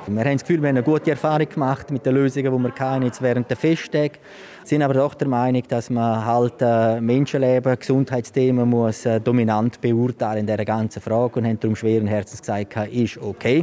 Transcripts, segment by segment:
Wir haben das Gefühl, wir haben eine gute Erfahrung gemacht mit den Lösungen, die wir hatten jetzt während der Festtage. Wir sind aber doch der Meinung, dass man halt Menschenleben, Gesundheitsthemen muss dominant beurteilen in dieser ganzen Frage und haben darum schweren Herzens gesagt, ist okay,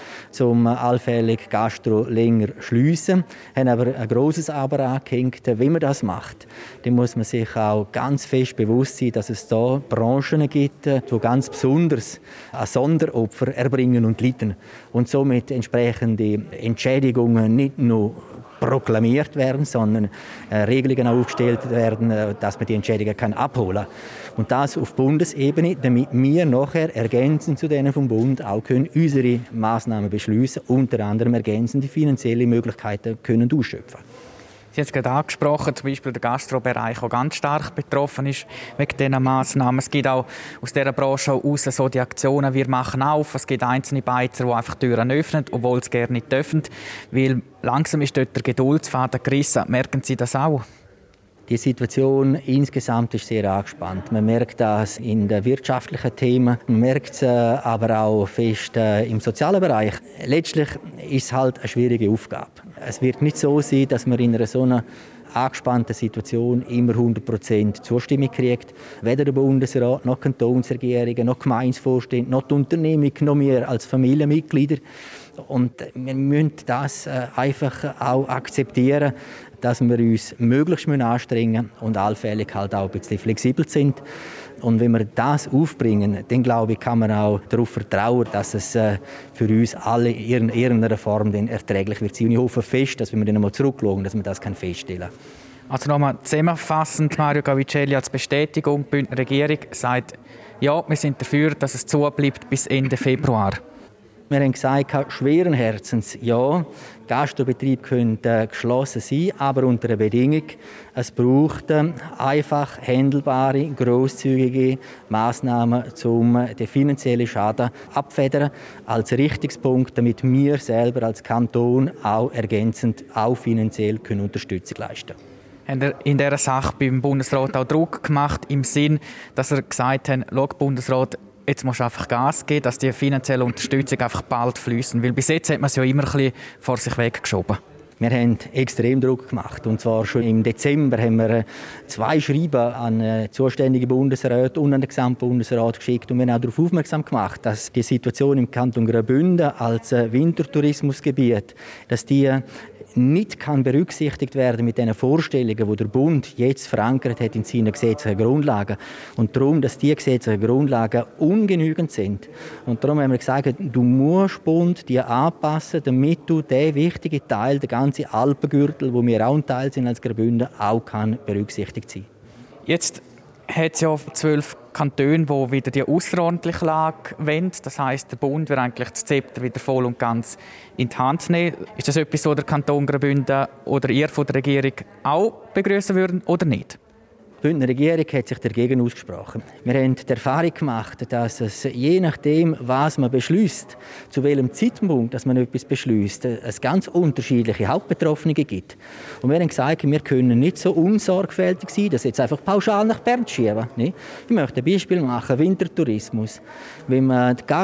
zum allfällig Gastro länger schliessen. Haben aber ein grosses Aber angehängt. Wenn man das macht, dann muss man sich auch ganz fest bewusst sein, dass es da Branchen gibt, die ganz besonders ein Sonderopfer erbringen und leiden. Und somit entsprechende Entschädigungen nicht nur proklamiert werden, sondern Regelungen aufgestellt werden, dass man die Entschädigungen abholen kann. Und das auf Bundesebene, damit wir nachher ergänzend zu denen vom Bund auch können unsere Massnahmen beschließen, unter anderem ergänzende finanzielle Möglichkeiten können ausschöpfen. Sie haben es gerade angesprochen, zum Beispiel der Gastrobereich, der ganz stark betroffen ist wegen diesen Massnahmen. Es gibt auch aus dieser Branche heraus so die Aktionen, wir machen auf. Es gibt einzelne Beizer, die einfach Türen öffnen, obwohl sie gerne nicht dürfen. Weil langsam ist dort der Geduldsfaden gerissen. Merken Sie das auch? Die Situation insgesamt ist sehr angespannt. Man merkt das in den wirtschaftlichen Themen, man merkt es aber auch fest im sozialen Bereich. Letztlich ist es halt eine schwierige Aufgabe. Es wird nicht so sein, dass man in einer so einer angespannten Situation immer 100% Zustimmung kriegt. Weder der Bundesrat, noch die Kantonsregierungen, noch die Gemeindevorstände, noch die Unternehmung, noch wir als Familienmitglieder. Und wir müssen das einfach auch akzeptieren, dass wir uns möglichst anstrengen müssen und allfällig halt auch ein bisschen flexibel sind. Und wenn wir das aufbringen, dann glaube ich, kann man auch darauf vertrauen, dass es für uns alle in irgendeiner Form dann erträglich wird sein. Und ich hoffe fest, dass wenn wir dann einmal zurückschauen, dass man das feststellen kann. Also nochmal zusammenfassend, Mario Gavicelli als Bestätigung, die Bündner Regierung sagt, ja, wir sind dafür, dass es zubleibt bis Ende Februar. Wir haben gesagt, schweren Herzens, ja, Gastrobetriebe können geschlossen sein, aber unter der Bedingung, es braucht einfach handelbare, grosszügige Massnahmen, um den finanziellen Schaden abzufedern, als Richtungspunkt, damit wir selber als Kanton auch ergänzend auch finanziell Unterstützung leisten können. Haben Sie in dieser Sache beim Bundesrat auch Druck gemacht, im Sinn, dass er gesagt hat, schau, Bundesrat, jetzt musst du einfach Gas geben, dass die finanzielle Unterstützung einfach bald fließen. Weil bis jetzt hat man es ja immer ein bisschen vor sich weggeschoben. Wir haben extrem Druck gemacht. Und zwar schon im Dezember haben wir 2 Schreiben an zuständige Bundesräte und an den Gesamtbundesrat geschickt. Und wir haben auch darauf aufmerksam gemacht, dass die Situation im Kanton Graubünden als Wintertourismusgebiet, dass die nicht kann berücksichtigt werden mit den Vorstellungen, die der Bund jetzt verankert hat in seinen gesetzlichen Grundlagen. Und darum, dass diese gesetzlichen Grundlagen ungenügend sind. Und darum haben wir gesagt, du musst Bund die anpassen, damit du den wichtigen Teil, den ganzen Alpengürtel, wo wir auch ein Teil sind als Graubünden, auch kann berücksichtigt sein. Jetzt hat es ja 12 Kantone, die wieder die außerordentliche Lage wollen. Das heisst, der Bund wird eigentlich das Zepter wieder voll und ganz in die Hand nehmen. Ist das etwas, was der Kanton Graubünden oder ihr von der Regierung auch begrüßen würden oder nicht? Die Bündner Regierung hat sich dagegen ausgesprochen. Wir haben die Erfahrung gemacht, dass es je nachdem, was man beschließt, zu welchem Zeitpunkt dass man etwas beschließt, es ganz unterschiedliche Hauptbetroffene gibt. Und wir haben gesagt, wir können nicht so unsorgfältig sein, das jetzt einfach pauschal nach Bern schieben. Ich möchte ein Beispiel machen, Wintertourismus. Wenn man die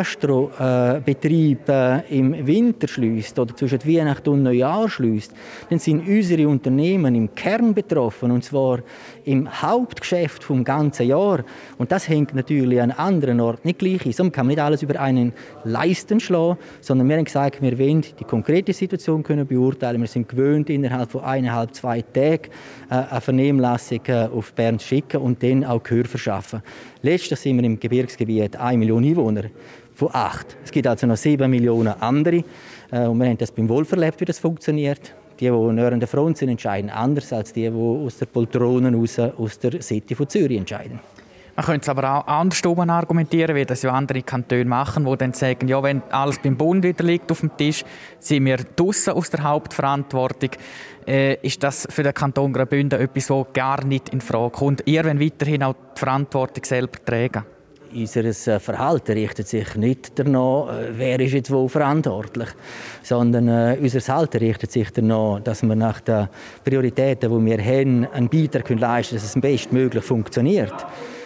Gastrobetriebe im Winter schliesst oder zwischen Weihnachten und Neujahr schliesst, dann sind unsere Unternehmen im Kern betroffen, und zwar im Hauptgeschäft vom ganzen Jahr. Und das hängt natürlich an anderen Orten nicht gleich ein. So kann man nicht alles über einen Leisten schlagen, sondern wir haben gesagt, wir wollen die konkrete Situation können beurteilen. Wir sind gewöhnt, innerhalb von 1,5-2 Tagen eine Vernehmlassung auf Bern zu schicken und dann auch Gehör verschaffen. Letztes sind wir im Gebirgsgebiet 1 Million Einwohner von 8. Es gibt also noch 7 Millionen andere. Und wir haben das beim Wolf erlebt, wie das funktioniert. Die näher an der Front sind, entscheiden anders als die aus der Poltronen raus, aus der City von Zürich entscheiden. Man könnte es aber auch andersrum argumentieren, wie das ja andere Kantone machen, die dann sagen, ja, wenn alles beim Bund wieder liegt auf dem Tisch, sind wir draussen aus der Hauptverantwortung. Ist das für den Kanton Graubünden etwas, das gar nicht in Frage kommt? Ihr wollt weiterhin auch die Verantwortung selber tragen? Unser Verhalten richtet sich nicht danach, wer ist jetzt wo verantwortlich, sondern unser Verhalten richtet sich danach, dass wir nach den Prioritäten, die wir haben, einen Beitrag leisten können, dass es bestmöglich funktioniert.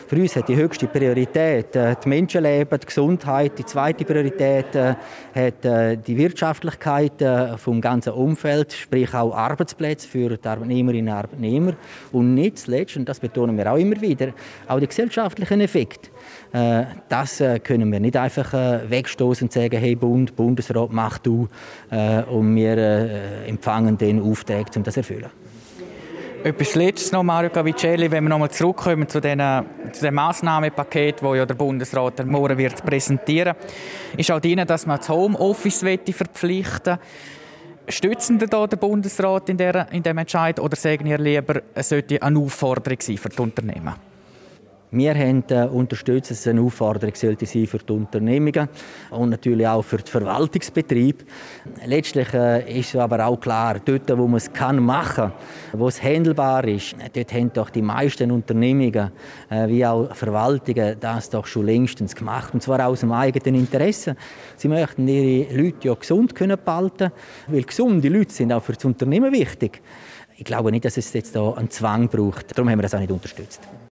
Für uns hat die höchste Priorität die Menschenleben, die Gesundheit. Die zweite Priorität hat die Wirtschaftlichkeit vom ganzen Umfeld, sprich auch Arbeitsplätze für die Arbeitnehmerinnen und Arbeitnehmer. Und nicht zuletzt, und das betonen wir auch immer wieder, auch die gesellschaftlichen Effekte. Das können wir nicht einfach wegstoßen und sagen, hey Bundesrat, mach du, und wir empfangen den Auftrag, um das zu erfüllen. Etwas Letztes noch, Mario Cavicelli, wenn wir nochmal zurückkommen zu dem Massnahmenpaket, das ja der Bundesrat morgen wird präsentieren, ist auch drin, dass man das Homeoffice verpflichten will. Stützen Sie da den Bundesrat in diesem Entscheid oder sagen ihr lieber, es sollte eine Aufforderung sein für die Unternehmen? Wir haben unterstützt, dass es eine Aufforderung sollte sein für die Unternehmungen und natürlich auch für den Verwaltungsbetrieb. Letztlich ist es aber auch klar, dort, wo man es machen kann, wo es handelbar ist, dort haben doch die meisten Unternehmungen wie auch Verwaltungen das doch schon längstens gemacht. Und zwar aus dem eigenen Interesse. Sie möchten ihre Leute ja gesund behalten können, weil gesunde Leute sind auch für das Unternehmen wichtig. Ich glaube nicht, dass es jetzt da einen Zwang braucht. Darum haben wir das auch nicht unterstützt.